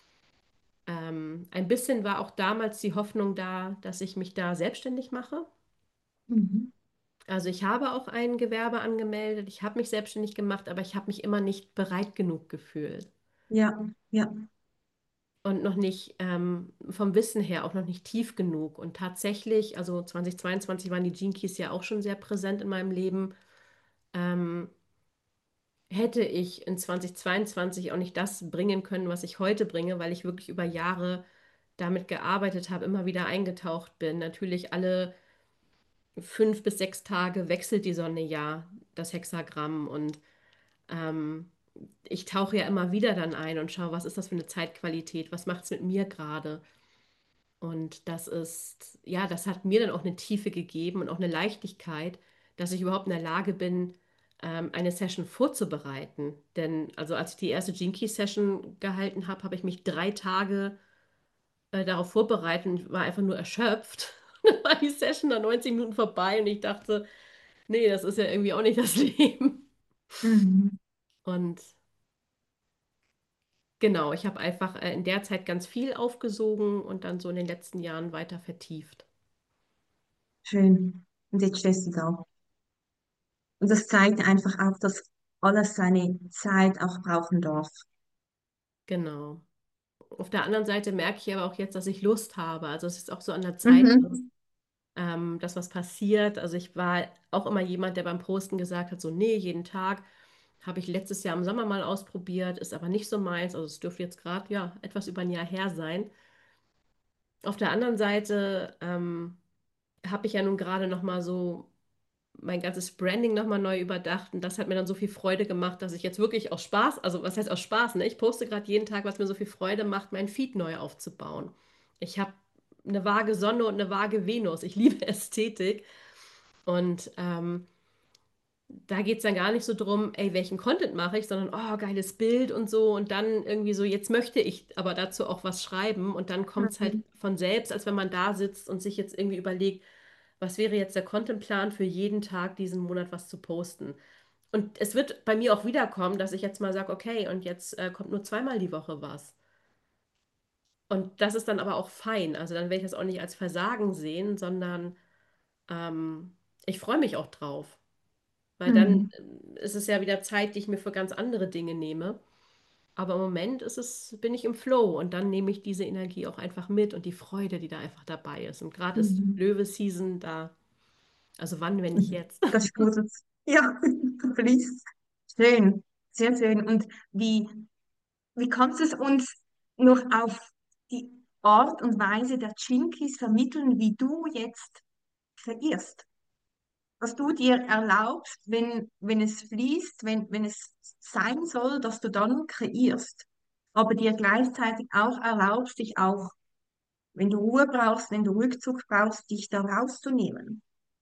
ein bisschen war auch damals die Hoffnung da, dass ich mich da selbstständig mache. Mhm. Also ich habe auch ein Gewerbe angemeldet, ich habe mich selbstständig gemacht, aber ich habe mich immer nicht bereit genug gefühlt Ja, ja. und noch nicht vom Wissen her auch noch nicht tief genug. Und tatsächlich, also 2022 waren die Gene Keys ja auch schon sehr präsent in meinem Leben. Ähm, Hätte ich in 2022 auch nicht das bringen können, was ich heute bringe, weil ich wirklich über Jahre damit gearbeitet habe, immer wieder eingetaucht bin. Natürlich alle 5 bis 6 Tage wechselt die Sonne ja das Hexagramm und ähm, ich tauche ja immer wieder dann ein und schaue, was ist das für eine Zeitqualität, was macht es mit mir gerade. Und das ist, ja, das hat mir dann auch eine Tiefe gegeben und auch eine Leichtigkeit, dass ich überhaupt in der Lage bin, eine Session vorzubereiten. Denn also als ich die erste Gene Key Session gehalten habe, habe ich mich 3 Tage darauf vorbereitet und war einfach nur erschöpft. Dann war die Session nach 90 Minuten vorbei und ich dachte, nee, das ist ja irgendwie auch nicht das Leben. Mhm. Und genau, ich habe einfach in der Zeit ganz viel aufgesogen und dann so in den letzten Jahren weiter vertieft. Schön. Und jetzt stehst du da. Und das zeigt einfach auch, dass alles seine Zeit auch brauchen darf. Genau. Auf der anderen Seite merke ich aber auch jetzt, dass ich Lust habe. Also es ist auch so an der Zeit, Mhm. dass was passiert. Also ich war auch immer jemand, der beim Posten gesagt hat, so, nee, jeden Tag. Habe ich letztes Jahr im Sommer mal ausprobiert, ist aber nicht so meins. Also es dürfte jetzt gerade, ja, etwas über ein Jahr her sein. Auf der anderen Seite habe ich ja nun gerade noch mal so mein ganzes Branding nochmal neu überdacht und das hat mir dann so viel Freude gemacht, dass ich jetzt wirklich aus Spaß, also was heißt aus Spaß, ne? Ich poste gerade jeden Tag, was mir so viel Freude macht, mein Feed neu aufzubauen. Ich habe eine vage Sonne und eine vage Venus. Ich liebe Ästhetik und da geht es dann gar nicht so drum, ey, welchen Content mache ich, sondern, oh, geiles Bild und so und dann irgendwie so, jetzt möchte ich aber dazu auch was schreiben und dann kommt es halt Mhm. von selbst, als wenn man da sitzt und sich jetzt irgendwie überlegt, was wäre jetzt der Contentplan für jeden Tag diesen Monat was zu posten. Und es wird bei mir auch wiederkommen, dass ich jetzt mal sage, okay, und jetzt kommt nur zweimal die Woche was. Und das ist dann aber auch fein. Also dann werde ich das auch nicht als Versagen sehen, sondern ich freue mich auch drauf. Weil dann Mhm. ist es ja wieder Zeit, die ich mir für ganz andere Dinge nehme. Aber im Moment bin ich im Flow und dann nehme ich diese Energie auch einfach mit und die Freude, die da einfach dabei ist. Und gerade ist Mhm. Löwe-Season da. Also wann, wenn nicht jetzt? Das sprudelt. Ja, du fließt. Schön, sehr schön. Und wie kannst du es uns noch auf die Art und Weise der Chinkis vermitteln, wie du jetzt kreierst? Was du dir erlaubst, wenn es fließt, wenn es sein soll, dass du dann kreierst. Aber dir gleichzeitig auch erlaubst, dich auch, wenn du Ruhe brauchst, wenn du Rückzug brauchst, dich da rauszunehmen.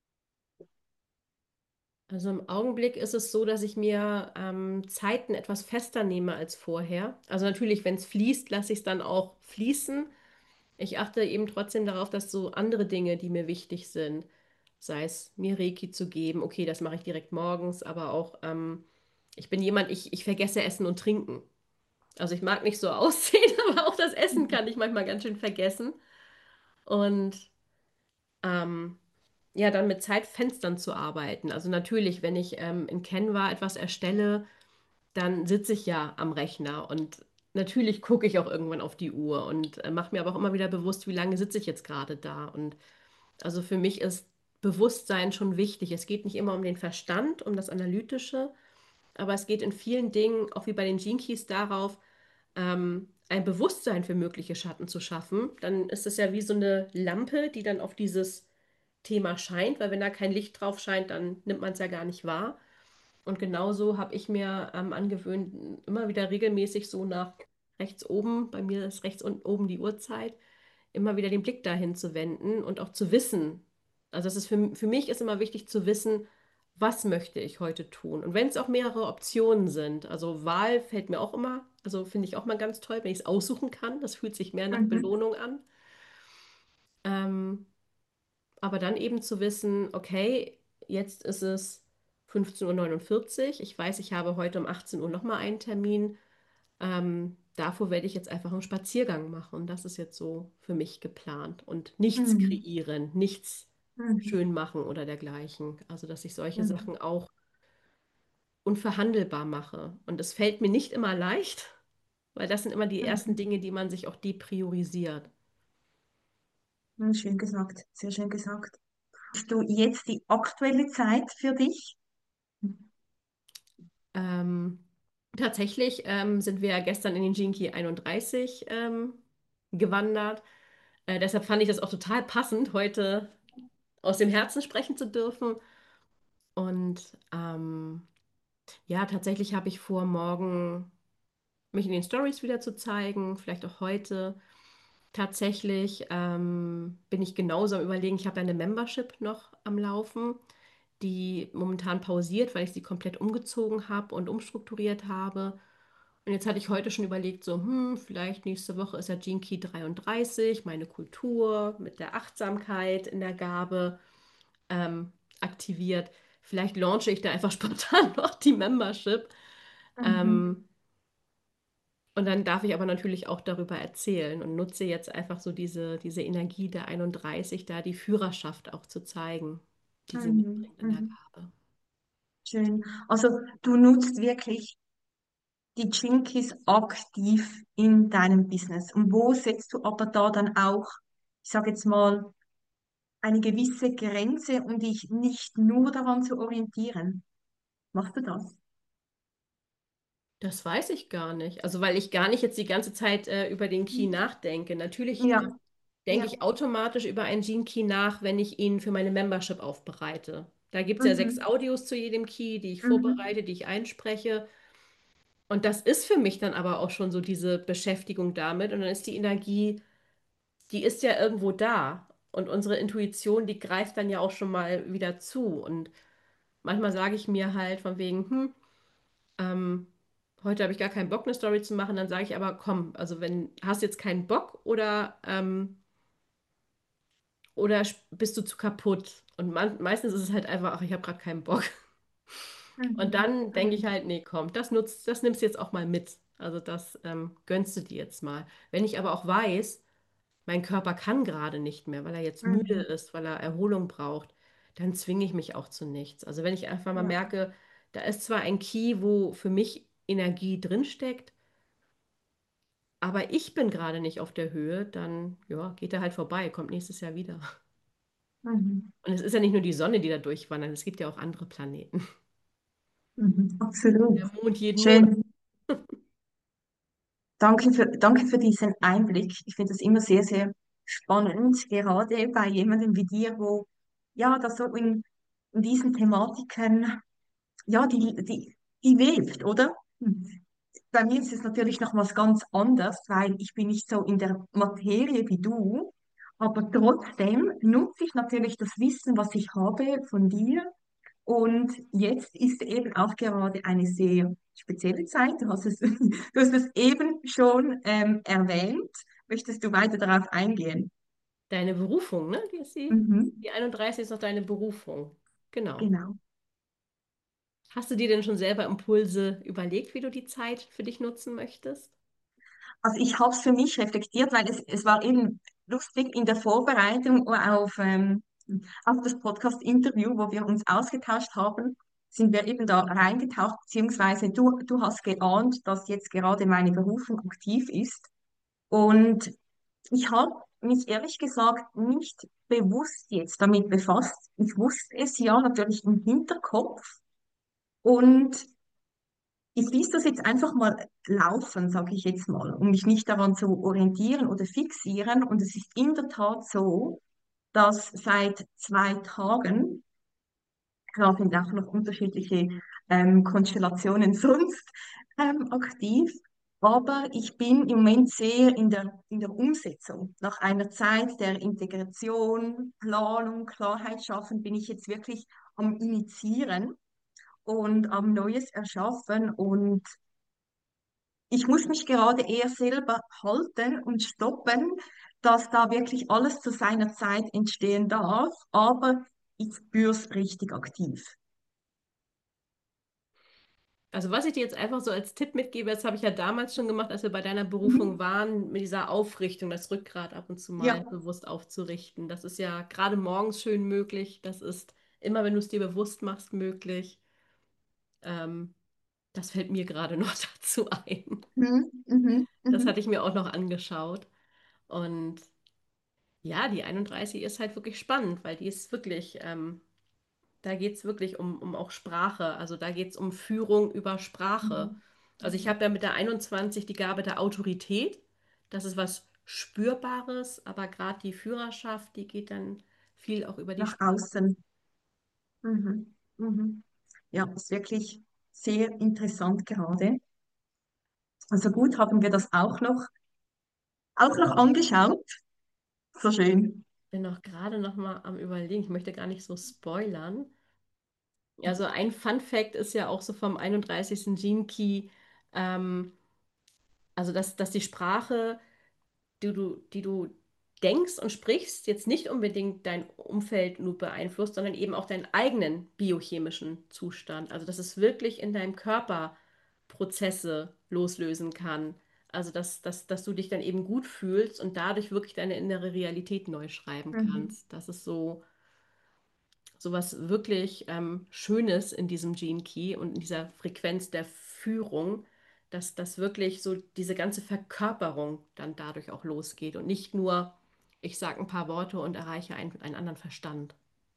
Also im Augenblick ist es so, dass ich mir Zeiten etwas fester nehme als vorher. Also natürlich, wenn es fließt, lasse ich es dann auch fließen. Ich achte eben trotzdem darauf, dass so andere Dinge, die mir wichtig sind, sei es mir Reiki zu geben, okay, das mache ich direkt morgens, aber auch, ich bin jemand, ich vergesse Essen und Trinken. Also ich mag nicht so aussehen, aber auch das Essen kann ich manchmal ganz schön vergessen. Und ähm, ja, dann mit Zeitfenstern zu arbeiten. Also natürlich, wenn ich in Canva etwas erstelle, dann sitze ich ja am Rechner und natürlich gucke ich auch irgendwann auf die Uhr und mache mir aber auch immer wieder bewusst, wie lange sitze ich jetzt gerade da. Und also für mich ist Bewusstsein schon wichtig. Es geht nicht immer um den Verstand, um das Analytische, aber es geht in vielen Dingen, auch wie bei den Gene Keys, darauf, ein Bewusstsein für mögliche Schatten zu schaffen. Dann ist es ja wie so eine Lampe, die dann auf dieses Thema scheint, weil wenn da kein Licht drauf scheint, dann nimmt man es ja gar nicht wahr. Und genauso habe ich mir angewöhnt, immer wieder regelmäßig so nach rechts oben, bei mir ist rechts unten oben die Uhrzeit, immer wieder den Blick dahin zu wenden und auch zu wissen. Also es ist für mich ist immer wichtig zu wissen, was möchte ich heute tun? Und wenn es auch mehrere Optionen sind, also Wahl fällt mir auch immer, also finde ich auch mal ganz toll, wenn ich es aussuchen kann. Das fühlt sich mehr nach Mhm. Belohnung an. Ähm, aber dann eben zu wissen, okay, jetzt ist es 15:49 Uhr. Ich weiß, ich habe heute um 18 Uhr nochmal einen Termin. Davor werde ich jetzt einfach einen Spaziergang machen. Und das ist jetzt so für mich geplant. Und nichts Mhm. kreieren, nichts Mhm. schön machen oder dergleichen. Also, dass ich solche Mhm. Sachen auch unverhandelbar mache. Und es fällt mir nicht immer leicht, weil das sind immer die ersten Mhm. Dinge, die man sich auch depriorisiert. Schön gesagt, sehr schön gesagt. Hast du jetzt die aktuelle Zeit für dich? Ähm, Tatsächlich sind wir ja gestern in den Gene-Key 31 gewandert. Deshalb fand ich das auch total passend, heute aus dem Herzen sprechen zu dürfen. Und ja, tatsächlich habe ich vor, morgen mich in den Stories wieder zu zeigen, vielleicht auch heute. Tatsächlich bin ich genauso am Überlegen, ich habe ja eine Membership noch am Laufen, die momentan pausiert, weil ich sie komplett umgezogen habe und umstrukturiert habe. Und jetzt hatte ich heute schon überlegt, so, vielleicht nächste Woche ist ja Gene Key 33, meine Kultur mit der Achtsamkeit in der Gabe ähm, aktiviert. Vielleicht launche ich da einfach spontan noch die Membership. Mhm. Ähm, und dann darf ich aber natürlich auch darüber erzählen und nutze jetzt einfach so diese Energie der 31, da die Führerschaft auch zu zeigen, die sie Mhm. mitbringt in der Mhm. Gabe. Schön. Also du nutzt wirklich die Jinkies aktiv in deinem Business. Und wo setzt du aber da dann auch, ich sage jetzt mal, eine gewisse Grenze, um dich nicht nur daran zu orientieren? Machst du das? Das weiß ich gar nicht. Also, weil ich gar nicht jetzt die ganze Zeit über den Key nachdenke. Natürlich Ja, denke ja. ich automatisch über einen Gene Key nach, wenn ich ihn für meine Membership aufbereite. Da gibt es ja 6 Mhm. Audios zu jedem Key, die ich Mhm. vorbereite, die ich einspreche. Und das ist für mich dann aber auch schon so diese Beschäftigung damit. Und dann ist die Energie, die ist ja irgendwo da. Und unsere Intuition, die greift dann ja auch schon mal wieder zu. Und manchmal sage ich mir halt von wegen, ähm, heute habe ich gar keinen Bock, eine Story zu machen. Dann sage ich aber, komm, also wenn, hast du jetzt keinen Bock oder bist du zu kaputt? Und meistens ist es halt einfach, ach, ich habe gerade keinen Bock. Und Mhm. dann denke ich Mhm. halt, nee, komm, das nimmst du jetzt auch mal mit. Also das gönnst du dir jetzt mal. Wenn ich aber auch weiß, mein Körper kann gerade nicht mehr, weil er jetzt müde Mhm. ist, weil er Erholung braucht, dann zwinge ich mich auch zu nichts. Also wenn ich einfach mal Ja. merke, da ist zwar ein Key, wo für mich Energie drinsteckt, aber ich bin gerade nicht auf der Höhe, dann ja, geht er halt vorbei, kommt nächstes Jahr wieder. Mhm. Und es ist ja nicht nur die Sonne, die da durchwandert, es gibt ja auch andere Planeten. Mhm. Absolut. Der Mond jeden Monat. Schön. Danke für diesen Einblick. Ich finde das immer sehr, sehr spannend, gerade bei jemandem wie dir, wo ja, das so in diesen Thematiken, ja, die lebt, oder? Bei mir ist es natürlich noch was ganz anderes, weil ich bin nicht so in der Materie wie du, aber trotzdem nutze ich natürlich das Wissen, was ich habe von dir. Und jetzt ist eben auch gerade eine sehr spezielle Zeit. Du hast es eben schon erwähnt. Möchtest du weiter darauf eingehen? Deine Berufung, ne? Die ist Mhm, die 31 ist noch deine Berufung. Genau. genau. Hast du dir denn schon selber Impulse überlegt, wie du die Zeit für dich nutzen möchtest? Also ich habe es für mich reflektiert, weil es war eben lustig in der Vorbereitung auf das Podcast-Interview, wo wir uns ausgetauscht haben, sind wir eben da reingetaucht, beziehungsweise du hast geahnt, dass jetzt gerade meine Berufung aktiv ist. Und ich habe mich ehrlich gesagt nicht bewusst jetzt damit befasst. Ich wusste es ja natürlich im Hinterkopf und ich ließ das jetzt einfach mal laufen, sage ich jetzt mal, um mich nicht daran zu orientieren oder fixieren. Und es ist in der Tat so, dass seit 2 Tagen, klar sind auch noch unterschiedliche Konstellationen sonst aktiv, aber ich bin im Moment sehr in der Umsetzung. Nach einer Zeit der Integration, Planung, Klarheit schaffen, bin ich jetzt wirklich am Initiieren und am Neues erschaffen. Und ich muss mich gerade eher selber halten und stoppen, dass da wirklich alles zu seiner Zeit entstehen darf. Aber ich spüre es richtig aktiv. Also was ich dir jetzt einfach so als Tipp mitgebe, das habe ich ja damals schon gemacht, als wir bei deiner Berufung Mhm. waren, mit dieser Aufrichtung, das Rückgrat ab und zu mal Ja. bewusst aufzurichten. Das ist ja gerade morgens schön möglich. Das ist immer, wenn du es dir bewusst machst, möglich. Ähm, Das fällt mir gerade noch dazu ein. Mhm. Mhm. Das Mhm. hatte ich mir auch noch angeschaut. Und ja, die 31 ist halt wirklich spannend, weil die ist wirklich, da geht es wirklich um auch Sprache. Also da geht es um Führung über Sprache. Mhm. Also ich Mhm. habe ja mit der 21 die Gabe der Autorität. Das ist was Spürbares, aber gerade die Führerschaft, die geht dann viel auch über die Nach Sprache. außen. Mhm. Mhm. Ja, ist wirklich sehr interessant gerade. Also gut, haben wir das auch noch angeschaut. So schön. Bin noch gerade noch mal am Überlegen. Ich möchte gar nicht so spoilern. Also ein Fun Fact ist ja auch so vom 31. Gene Key, ähm, also dass die Sprache, die du denkst und sprichst, jetzt nicht unbedingt dein Umfeld nur beeinflusst, sondern eben auch deinen eigenen biochemischen Zustand. Also dass es wirklich in deinem Körper Prozesse loslösen kann. Also dass du dich dann eben gut fühlst und dadurch wirklich deine innere Realität neu schreiben Mhm. kannst. Das ist so was wirklich Schönes in diesem Gene Key und in dieser Frequenz der Führung, dass das wirklich so diese ganze Verkörperung dann dadurch auch losgeht und nicht nur, ich sage ein paar Worte und erreiche einen anderen Verstand.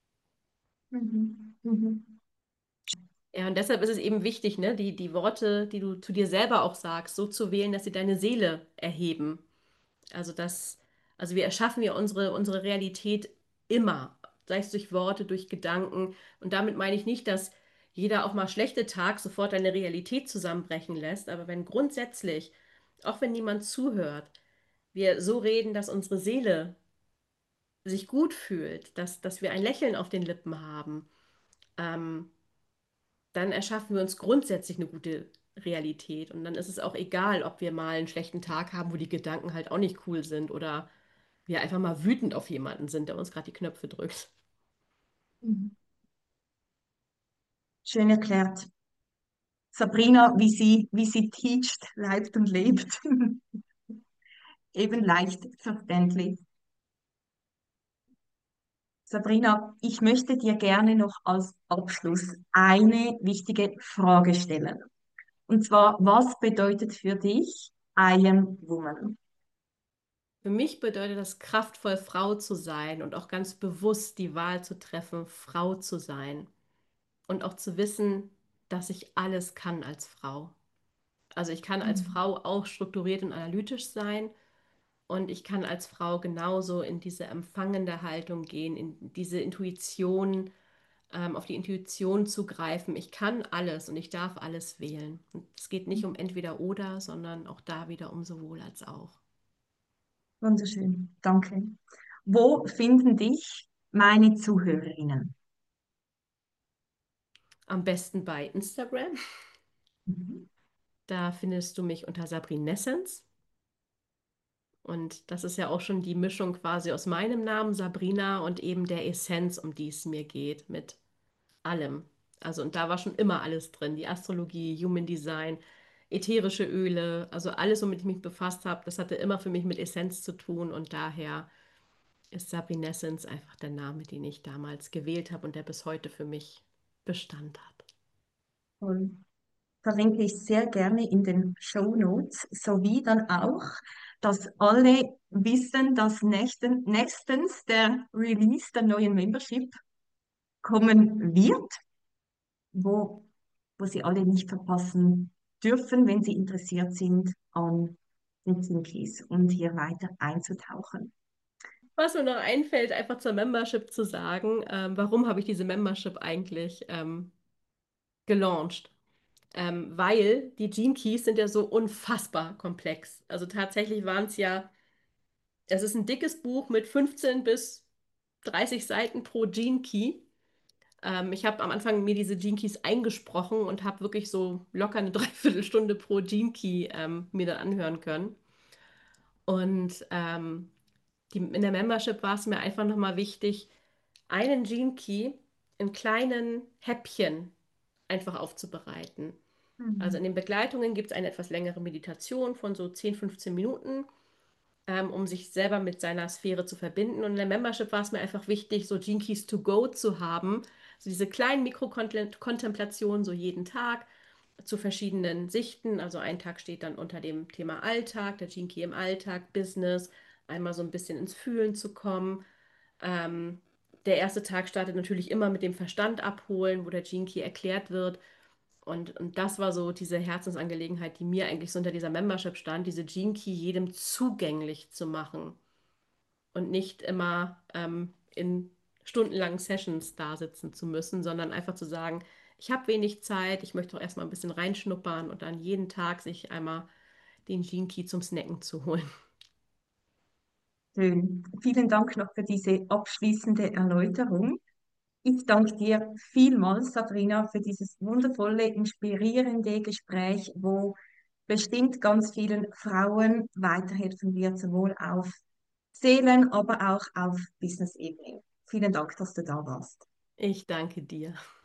Mhm. Mhm. Ja, und deshalb ist es eben wichtig, ne, die Worte, die du zu dir selber auch sagst, so zu wählen, dass sie deine Seele erheben. Also also wir erschaffen ja unsere Realität immer, sei es durch Worte, durch Gedanken. Und damit meine ich nicht, dass jeder auch mal schlechte Tag sofort deine Realität zusammenbrechen lässt, aber wenn grundsätzlich, auch wenn niemand zuhört, wir so reden, dass unsere Seele sich gut fühlt, dass wir ein Lächeln auf den Lippen haben, ähm, dann erschaffen wir uns grundsätzlich eine gute Realität. Und dann ist es auch egal, ob wir mal einen schlechten Tag haben, wo die Gedanken halt auch nicht cool sind oder wir einfach mal wütend auf jemanden sind, der uns gerade die Knöpfe drückt. Mhm. Schön erklärt. Sabrina, wie sie teacht, leibt und lebt. Eben leicht verständlich. Sabrina, ich möchte dir gerne noch als Abschluss eine wichtige Frage stellen. Und zwar, was bedeutet für dich I am Woman? Für mich bedeutet das kraftvoll, Frau zu sein und auch ganz bewusst die Wahl zu treffen, Frau zu sein und auch zu wissen, dass ich alles kann als Frau. Also ich kann als Mhm. Frau auch strukturiert und analytisch sein und ich kann als Frau genauso in diese empfangende Haltung gehen, in diese Intuition, auf die Intuition zugreifen. Ich kann alles und ich darf alles wählen. Und es geht nicht um entweder oder, sondern auch da wieder um sowohl als auch. Wunderschön, danke. Wo finden dich meine Zuhörerinnen? Am besten bei Instagram. Mhm. Da findest du mich unter Sabrinessence. Und das ist ja auch schon die Mischung quasi aus meinem Namen Sabrina und eben der Essenz, um die es mir geht, mit allem. Also, und da war schon immer alles drin. Die Astrologie, Human Design, ätherische Öle, also alles, womit ich mich befasst habe, das hatte immer für mich mit Essenz zu tun. Und daher ist Sabrinessence einfach der Name, den ich damals gewählt habe und der bis heute für mich Bestand hat. Toll. Verlinke ich sehr gerne in den Show Notes, sowie dann auch, dass alle wissen, dass nächstens der Release der neuen Membership kommen wird, wo, wo Sie alle nicht verpassen dürfen, wenn Sie interessiert sind an den Tinkies und hier weiter einzutauchen. Was mir noch einfällt, einfach zur Membership zu sagen, warum habe ich diese Membership eigentlich gelauncht? Weil die Gene Keys sind ja so unfassbar komplex. Also tatsächlich waren es ja, es ist ein dickes Buch mit 15 bis 30 Seiten pro Gene Key. Ich habe am Anfang mir diese Gene Keys eingesprochen und habe wirklich so locker eine Dreiviertelstunde pro Gene Key mir dann anhören können. Und in der Membership war es mir einfach nochmal wichtig, einen Gene Key in kleinen Häppchen einfach aufzubereiten. Also in Mhm. den Begleitungen gibt es eine etwas längere Meditation von so 10, 15 Minuten, um sich selber mit seiner Sphäre zu verbinden. Und in der Membership war es mir einfach wichtig, so Gene Keys to go zu haben. So diese kleinen Mikrokontemplationen, so jeden Tag zu verschiedenen Sichten. Also ein Tag steht dann unter dem Thema Alltag, der Gene Key im Alltag, Business, einmal so ein bisschen ins Fühlen zu kommen. Ähm, Der erste Tag startet natürlich immer mit dem Verstand abholen, wo der Gene Key erklärt wird. Und das war so diese Herzensangelegenheit, die mir eigentlich so unter dieser Membership stand, diese Gene Key jedem zugänglich zu machen und nicht immer in stundenlangen Sessions da sitzen zu müssen, sondern einfach zu sagen, ich habe wenig Zeit, ich möchte doch erstmal ein bisschen reinschnuppern und dann jeden Tag sich einmal den Gene Key zum Snacken zu holen. Schön. Vielen Dank noch für diese abschließende Erläuterung. Ich danke dir vielmals, Sabrina, für dieses wundervolle, inspirierende Gespräch, wo bestimmt ganz vielen Frauen weiterhelfen wird, sowohl auf Seelen, aber auch auf Business-Ebene. Vielen Dank, dass du da warst. Ich danke dir.